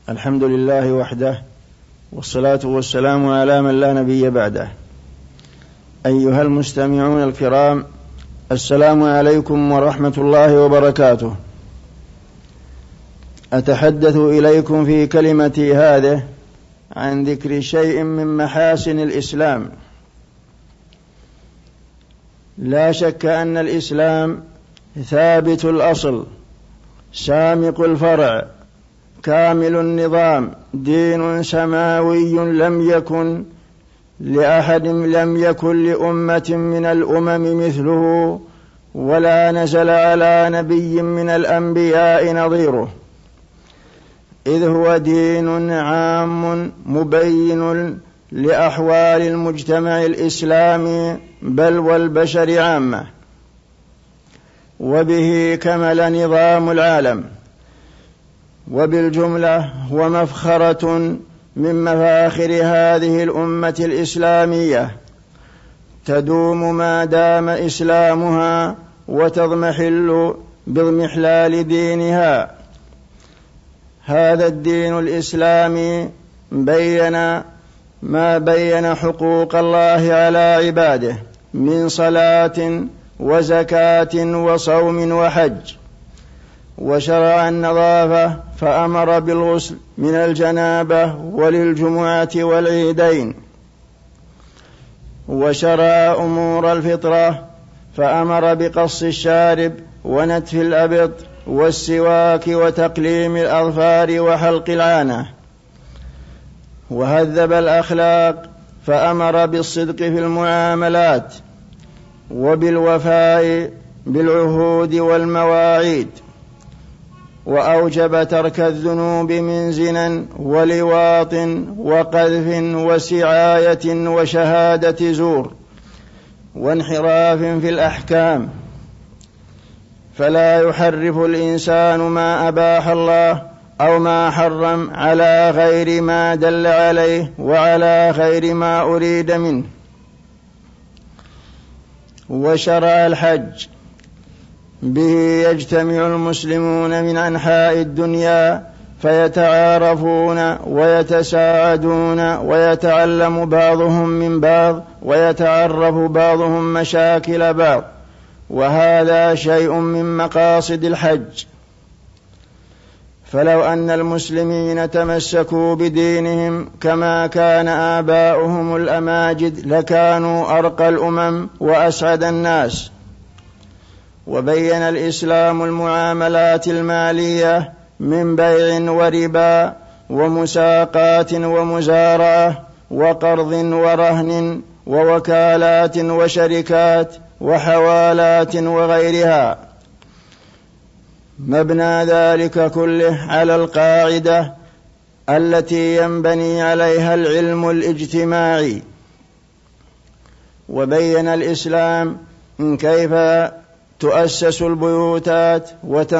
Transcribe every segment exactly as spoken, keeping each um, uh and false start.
الحمد لله وحده، والصلاة والسلام على من لا نبي بعده. أيها المستمعون الكرام، السلام عليكم ورحمة الله وبركاته. أتحدث إليكم في كلمتي هذه عن ذكر شيء من محاسن الإسلام. لا شك أن الإسلام ثابت الأصل، سامق الفرع، كامل النظام، دين سماوي لم يكن لأحد لم يكن لأمة من الأمم مثله، ولا نزل على نبي من الأنبياء نظيره، إذ هو دين عام مبين لأحوال المجتمع الإسلامي بل والبشر عامة، وبه كمل نظام العالم، وبالجملة هو مفخرة من مفاخر هذه الأمة الإسلامية، تدوم ما دام إسلامها وتضمحل باضمحلال دينها. هذا الدين الإسلامي بين ما بين حقوق الله على عباده من صلاة وزكاة وصوم وحج، وشرع النظافة فأمر بالغسل من الجنابة وللجمعة والعيدين، وشرع أمور الفطرة فأمر بقص الشارب ونتف الأبط والسواك وتقليم الأظفار وحلق العانة، وهذب الأخلاق فأمر بالصدق في المعاملات وبالوفاء بالعهود والمواعيد، وأوجب ترك الذنوب من زنا ولواط وقذف وسعاية وشهادة زور وانحراف في الأحكام، فلا يحرف الإنسان ما أباح الله أو ما حرم على غير ما دل عليه وعلى غير ما أريد منه. وشرع الحج، به يجتمع المسلمون من أنحاء الدنيا فيتعارفون ويتساعدون ويتعلم بعضهم من بعض ويتعرف بعضهم مشاكل بعض، وهذا شيء من مقاصد الحج. فلو أن المسلمين تمسكوا بدينهم كما كان آباؤهم الأماجد لكانوا أرقى الأمم وأسعد الناس. وبين الإسلام المعاملات المالية من بيع وربا ومساقات ومزارعة وقرض ورهن ووكالات وشركات وحوالات وغيرها، مبنى ذلك كله على القاعدة التي ينبني عليها العلم الاجتماعي. وبين الإسلام كيف تؤسس البيوتات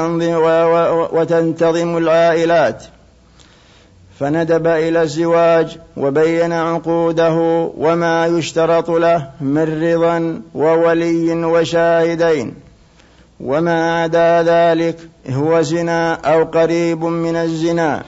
وتنتظم العائلات، فندب إلى الزواج وبين عقوده وما يشترط له من رضا وولي وشاهدين، وما عدا ذلك هو زنا أو قريب من الزنا.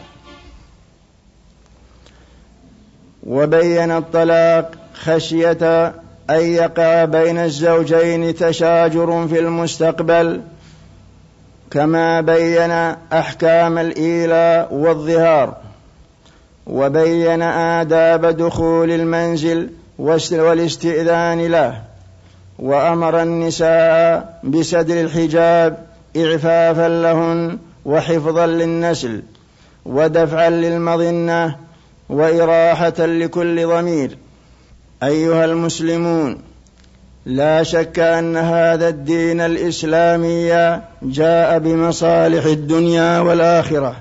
وبين الطلاق خشية أن يقع بين الزوجين تشاجر في المستقبل، كما بين أحكام الإيلاء والظهار، وبين آداب دخول المنزل والاستئذان له، وأمر النساء بسدل الحجاب إعفافا لهن وحفظا للنسل ودفعا للمظنة وإراحة لكل ضمير. أيها المسلمون، لا شك أن هذا الدين الإسلامي جاء بمصالح الدنيا والآخرة،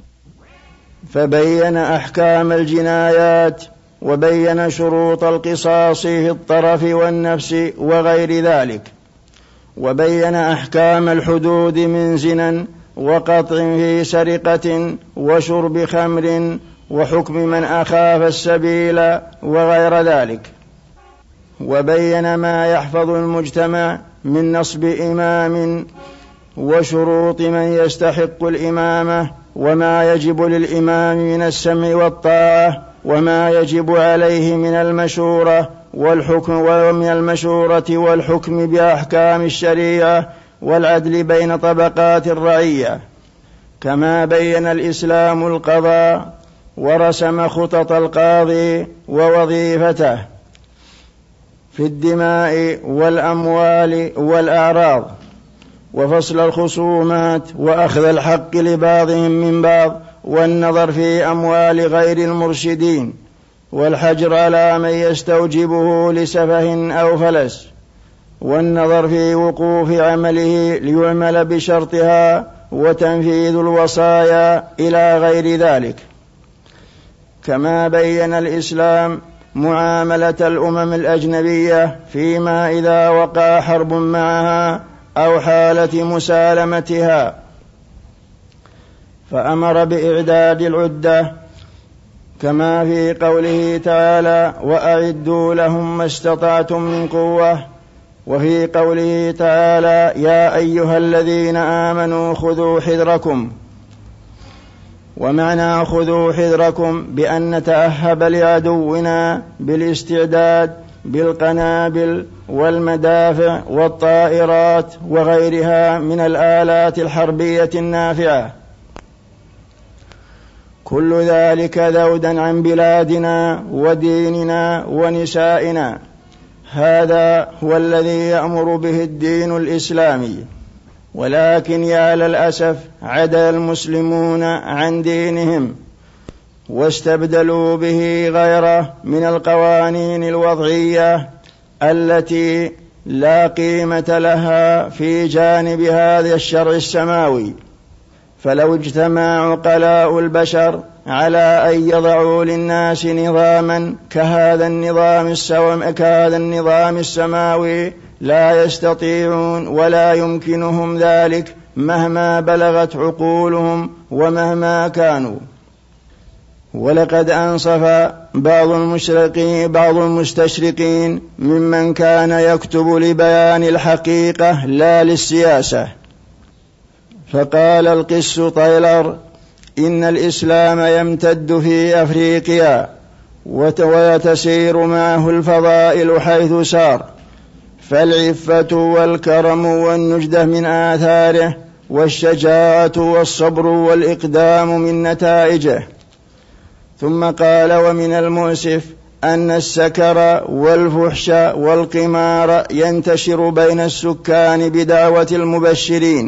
فبين أحكام الجنايات وبين شروط القصاص في الطرف والنفس وغير ذلك، وبين أحكام الحدود من زنا وقطع في سرقة وشرب خمر وحكم من أخاف السبيل وغير ذلك، وبين ما يحفظ المجتمع من نصب إمام وشروط من يستحق الإمامة وما يجب للإمام من السمع والطاعة، وما يجب عليه من المشورة والحكم ومن المشورة والحكم بأحكام الشريعة والعدل بين طبقات الرعية. كما بين الإسلام القضاء ورسم خطط القاضي ووظيفته في الدماء والأموال والأعراض، وفصل الخصومات وأخذ الحق لبعضهم من بعض، والنظر في أموال غير المرشدين، والحجر على من يستوجبه لسفه أو فلس، والنظر في وقوف عمله ليعمل بشرطها، وتنفيذ الوصايا إلى غير ذلك. كما بين الإسلام معاملة الأمم الأجنبية فيما إذا وقع حرب معها أو حالة مسالمتها، فأمر بإعداد العدة كما في قوله تعالى: وأعدوا لهم ما استطعتم من قوة، وفي قوله تعالى: يا أيها الذين آمنوا خذوا حذركم. ومعنى خذوا حذركم بأن نتأهب لعدونا بالاستعداد بالقنابل والمدافع والطائرات وغيرها من الآلات الحربية النافعة، كل ذلك ذودا عن بلادنا وديننا ونسائنا. هذا هو الذي يأمر به الدين الإسلامي، ولكن يا للأسف عدل المسلمون عن دينهم واستبدلوا به غيره من القوانين الوضعية التي لا قيمة لها في جانب هذا الشرع السماوي. فلو اجتمع عقلاء البشر على أن يضعوا للناس نظاما كهذا النظام السوم كهذا النظام السماوي لا يستطيعون ولا يمكنهم ذلك مهما بلغت عقولهم ومهما كانوا. ولقد أنصف بعض المشرقين بعض المستشرقين ممن كان يكتب لبيان الحقيقة لا للسياسة، فقال القس طيلر: إن الإسلام يمتد في أفريقيا ويتسير معه الفضائل حيث سار، فالعفة والكرم والنجدة من آثاره، والشجاعة والصبر والإقدام من نتائجه. ثم قال: ومن المؤسف أن السكر والفحش والقمار ينتشر بين السكان بدعوة المبشرين.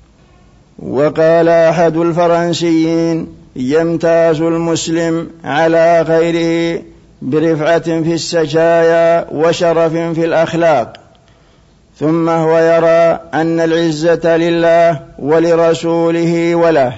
وقال أحد الفرنسيين: يمتاز المسلم على غيره برفعة في السجايا وشرف في الأخلاق، ثم هو يرى أن العزة لله ولرسوله وله،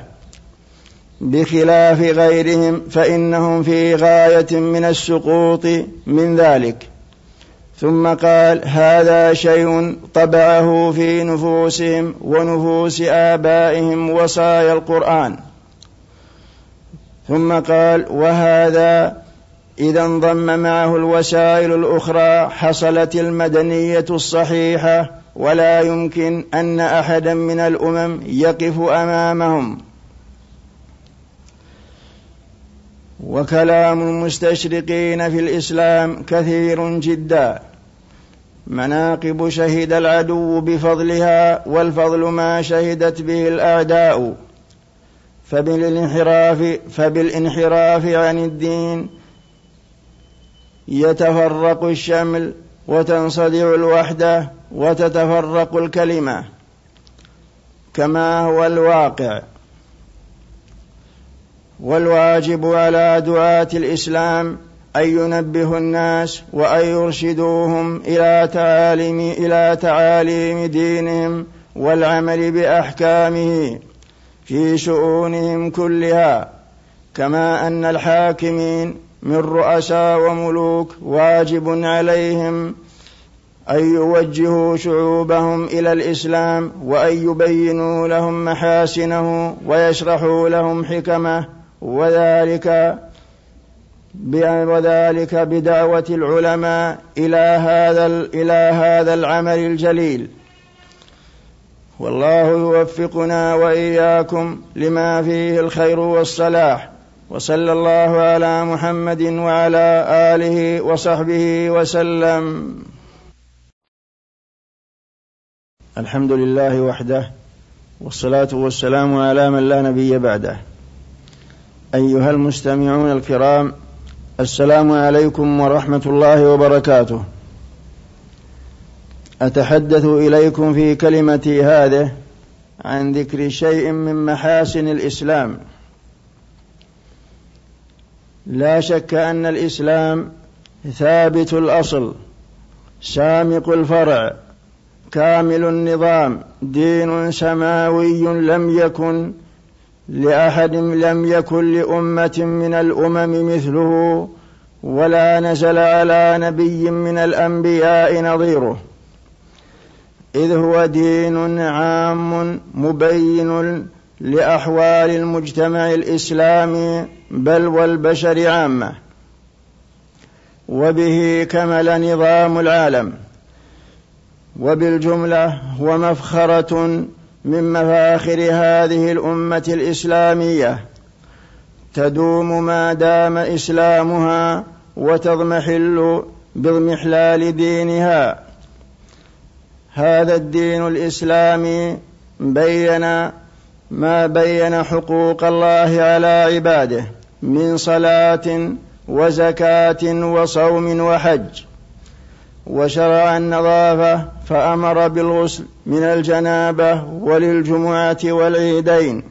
بخلاف غيرهم فإنهم في غاية من السقوط من ذلك. ثم قال: هذا شيء طبعه في نفوسهم ونفوس آبائهم وصايا القرآن. ثم قال: وهذا إذا انضم معه الوسائل الأخرى حصلت المدنية الصحيحة، ولا يمكن أن أحدا من الأمم يقف أمامهم. وكلام المستشرقين في الإسلام كثير جدا، مناقب شهد العدو بفضلها، والفضل ما شهدت به الأعداء، فبالانحراف, فبالانحراف عن الدين يتفرق الشمل وتنصدع الوحدة وتتفرق الكلمة كما هو الواقع. والواجب على دعاة الإسلام أن ينبهوا الناس وأن يرشدوهم إلى تعاليم, إلى تعاليم دينهم والعمل بأحكامه في شؤونهم كلها، كما أن الحاكمين من رؤساء وملوك واجب عليهم أن يوجهوا شعوبهم إلى الإسلام، وأن يبينوا لهم محاسنه ويشرحوا لهم حكمه، وذلك وذلك بدعوة العلماء إلى هذا إلى هذا العمل الجليل. والله يوفقنا وإياكم لما فيه الخير والصلاح، وصلى الله على محمد وعلى آله وصحبه وسلم. الحمد لله وحده، والصلاة والسلام على من لا نبي بعده. أيها المستمعون الكرام، السلام عليكم ورحمة الله وبركاته. أتحدث إليكم في كلمتي هذه عن ذكر شيء من محاسن الإسلام. لا شك أن الإسلام ثابت الأصل، سامق الفرع، كامل النظام، دين سماوي لم يكن لأحد لم يكن لأمة من الأمم مثله، ولا نزل على نبي من الأنبياء نظيره، إذ هو دين عام مبين لأحوال المجتمع الإسلامي بل والبشر عامة، وبه كمل نظام العالم، وبالجملة هو مفخرة من مفاخر هذه الأمة الإسلامية، تدوم ما دام إسلامها وتضمحل باضمحلال دينها. هذا الدين الإسلامي بين ما بين حقوق الله على عباده من صلاة وزكاة وصوم وحج، وشرع النظافة فأمر بالغسل من الجنابة وللجمعة والعيدين،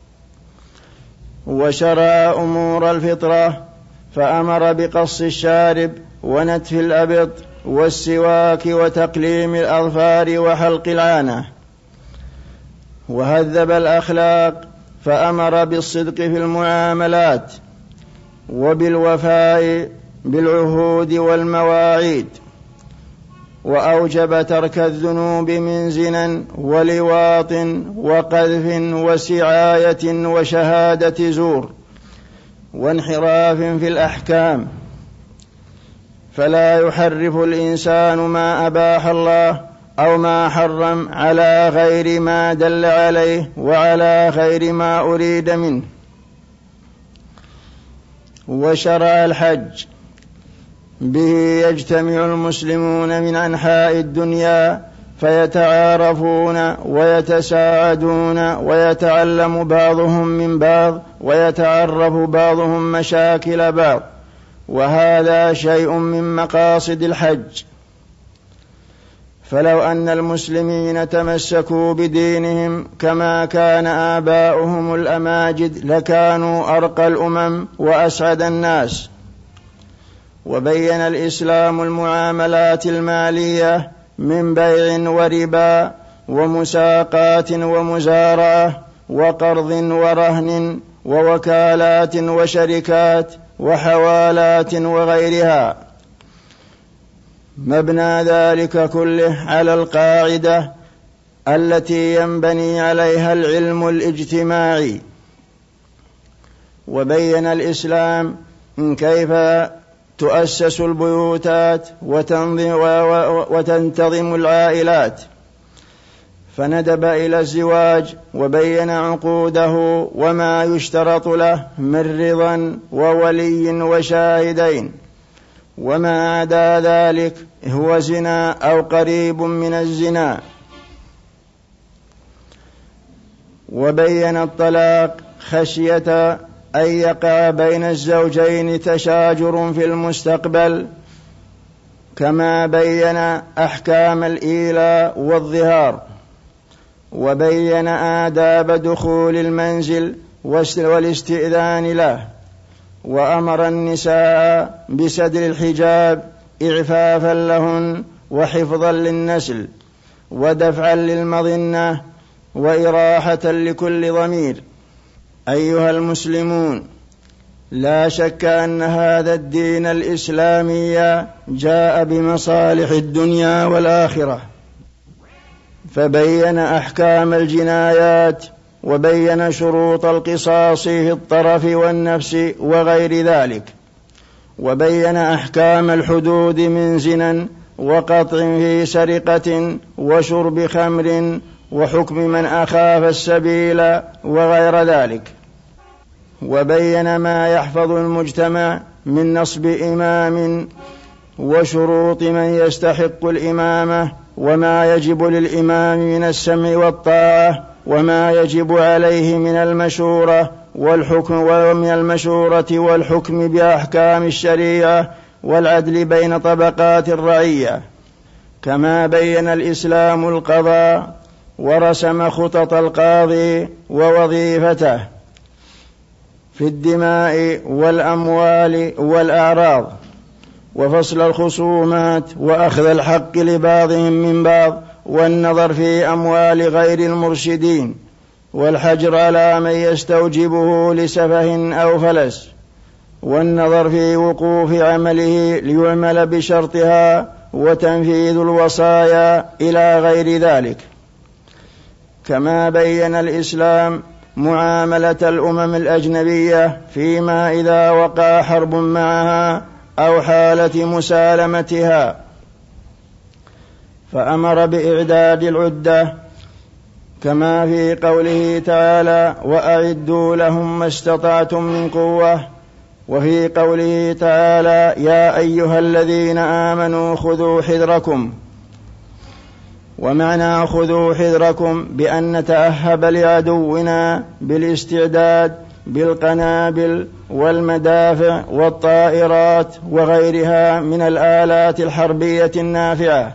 وشرع أمور الفطرة فأمر بقص الشارب ونتف الأبط والسواك وتقليم الأظفار وحلق العانة، وهذب الأخلاق فأمر بالصدق في المعاملات وبالوفاء بالعهود والمواعيد، وأوجب ترك الذنوب من زنا ولواط وقذف وسعاية وشهادة زور وانحراف في الأحكام، فلا يحرف الإنسان ما أباح الله أو ما حرم على غير ما دل عليه وعلى غير ما أريد منه. وشرع الحج، به يجتمع المسلمون من أنحاء الدنيا فيتعارفون ويتساعدون ويتعلم بعضهم من بعض ويتعرف بعضهم مشاكل بعض، وهذا شيء من مقاصد الحج. فلو أن المسلمين تمسكوا بدينهم كما كان آباؤهم الأماجد لكانوا أرقى الأمم وأسعد الناس. وبين الإسلام المعاملات المالية من بيع وربا ومساقات ومزارعة وقرض ورهن ووكالات وشركات وحوالات وغيرها، مبنى ذلك كله على القاعدة التي ينبني عليها العلم الاجتماعي. وبين الإسلام كيف تؤسس البيوتات وتنتظم العائلات، فندب إلى الزواج وبين عقوده وما يشترط له من رضا وولي وشاهدين، وما عدا ذلك هو زنا أو قريب من الزنا. وبين الطلاق خشية أن يقع بين الزوجين تشاجر في المستقبل، كما بين أحكام الإيلاء والظهار. وبين آداب دخول المنزل والاستئذان له، وأمر النساء بسدل الحجاب إعفافا لهن وحفظا للنسل ودفعا للمظنة وإراحة لكل ضمير. أيها المسلمون، لا شك أن هذا الدين الإسلامي جاء بمصالح الدنيا والآخرة، فبين أحكام الجنايات وبين شروط القصاص في الطرف والنفس وغير ذلك، وبين أحكام الحدود من زنا وقطع في سرقة وشرب خمر وحكم من أخاف السبيل وغير ذلك. وبين ما يحفظ المجتمع من نصب إمام وشروط من يستحق الإمامة، وما يجب للإمام من السمع والطاعة، وما يجب عليه من المشورة والحكم ومن المشورة والحكم بأحكام الشريعة والعدل بين طبقات الرعية. كما بين الإسلام القضاء ورسم خطط القاضي ووظيفته في الدماء والأموال والأعراض، وفصل الخصومات وأخذ الحق لبعضهم من بعض، والنظر في أموال غير المرشدين، والحجر على من يستوجبه لسفه أو فلس، والنظر في وقوف عمله ليعمل بشرطها، وتنفيذ الوصايا إلى غير ذلك. كما بين الإسلام معاملة الأمم الأجنبية فيما إذا وقع حرب معها أو حالة مسالمتها، فأمر بإعداد العدة كما في قوله تعالى: وأعدوا لهم ما استطعتم من قوة، وفي قوله تعالى: يا أيها الذين آمنوا خذوا حذركم. ومعنى خذوا حذركم بأن نتأهب لعدونا بالاستعداد بالقنابل والمدافع والطائرات وغيرها من الآلات الحربية النافعة،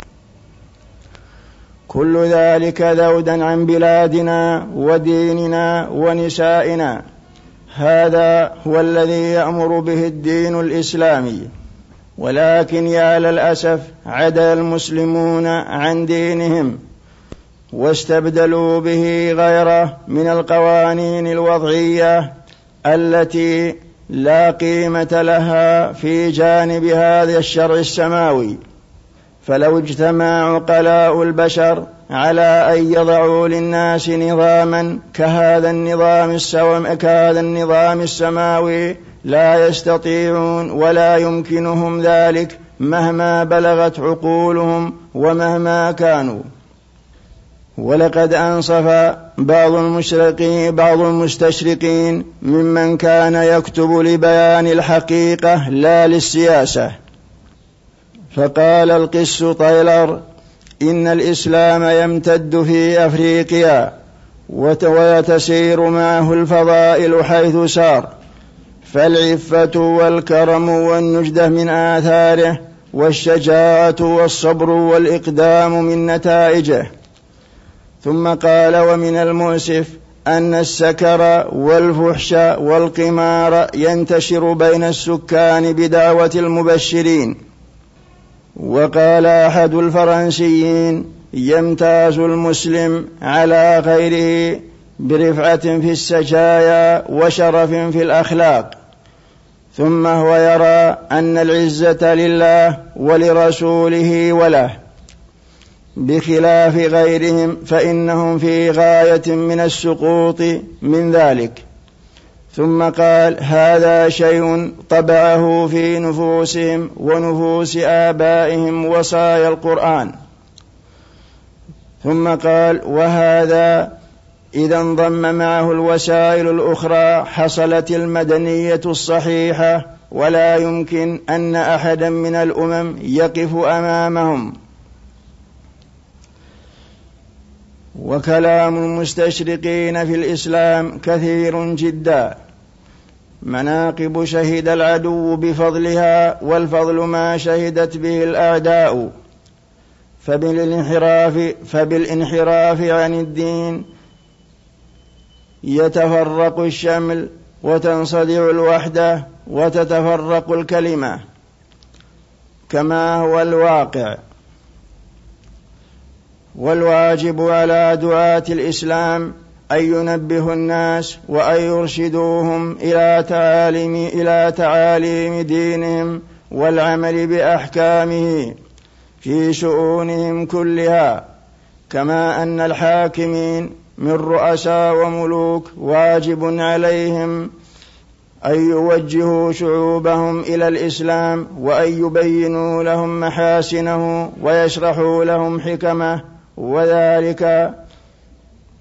كل ذلك ذودا عن بلادنا وديننا ونسائنا. هذا هو الذي يأمر به الدين الإسلامي. ولكن يا للأسف عدل المسلمون عن دينهم واستبدلوا به غيره من القوانين الوضعية التي لا قيمة لها في جانب هذا الشرع السماوي. فلو اجتمع عقلاء البشر على أن يضعوا للناس نظاما كهذا النظام السوم كهذا النظام السماوي لا يستطيعون ولا يمكنهم ذلك مهما بلغت عقولهم ومهما كانوا. ولقد أنصف بعض المشرقين بعض المستشرقين ممن كان يكتب لبيان الحقيقة لا للسياسة، فقال القس طيلر: إن الإسلام يمتد في أفريقيا ويتسير معه الفضائل حيث سار، فالعفة والكرم والنجدة من آثاره، والشجاعة والصبر والإقدام من نتائجه. ثم قال: ومن المؤسف أن السكر والفحش والقمار ينتشر بين السكان بدعوة المبشرين. وقال أحد الفرنسيين: يمتاز المسلم على غيره برفعة في السجايا وشرف في الأخلاق، ثم هو يرى أن العزة لله ولرسوله وله، بخلاف غيرهم فإنهم في غاية من السقوط من ذلك. ثم قال: هذا شيء طبعه في نفوسهم ونفوس آبائهم وصايا القرآن. ثم قال: وهذا إذا انضم معه الوسائل الأخرى حصلت المدنية الصحيحة، ولا يمكن أن أحدا من الأمم يقف أمامهم. وكلام المستشرقين في الإسلام كثير جدا. مناقب شهد العدو بفضلها، والفضل ما شهدت به الأعداء. فبالانحراف, فبالانحراف عن الدين يتفرق الشمل وتنصدع الوحدة وتتفرق الكلمة كما هو الواقع. والواجب على دعاة الإسلام أن ينبهوا الناس وأن يرشدوهم إلى تعاليم, إلى تعاليم دينهم والعمل بأحكامه في شؤونهم كلها، كما أن الحاكمين من رؤساء وملوك واجب عليهم أن يوجهوا شعوبهم إلى الإسلام، وأن يبينوا لهم محاسنه ويشرحوا لهم حكمه، وذلك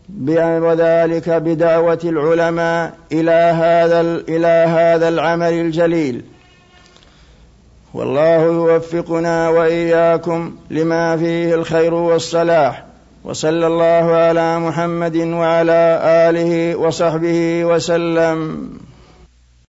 وذلك بدعوة العلماء إلى هذا إلى هذا العمل الجليل. والله يوفقنا وإياكم لما فيه الخير والصلاح، وصلى الله على محمد وعلى آله وصحبه وسلم.